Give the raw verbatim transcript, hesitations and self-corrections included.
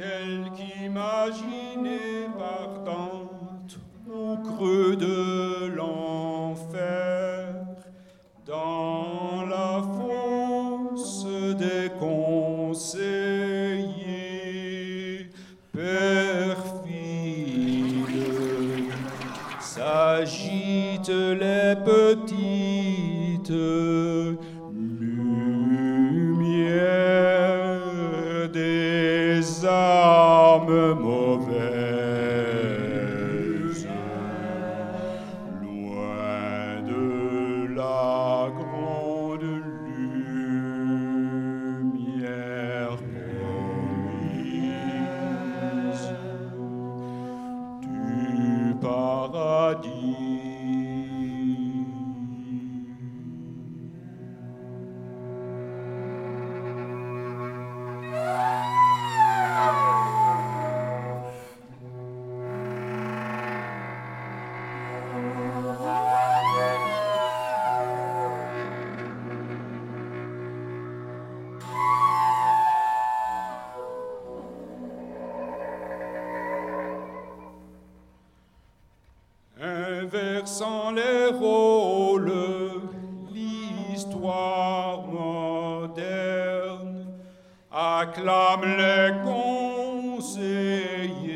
tel qu'imaginé partant au creux de l'enfer, dans la fosse des conseillers perfides, s'agitent les petites lumières des âmes mauvaises, loin de la grande lumière promise du paradis. Inversant les rôles, l'histoire moderne acclame les conseillers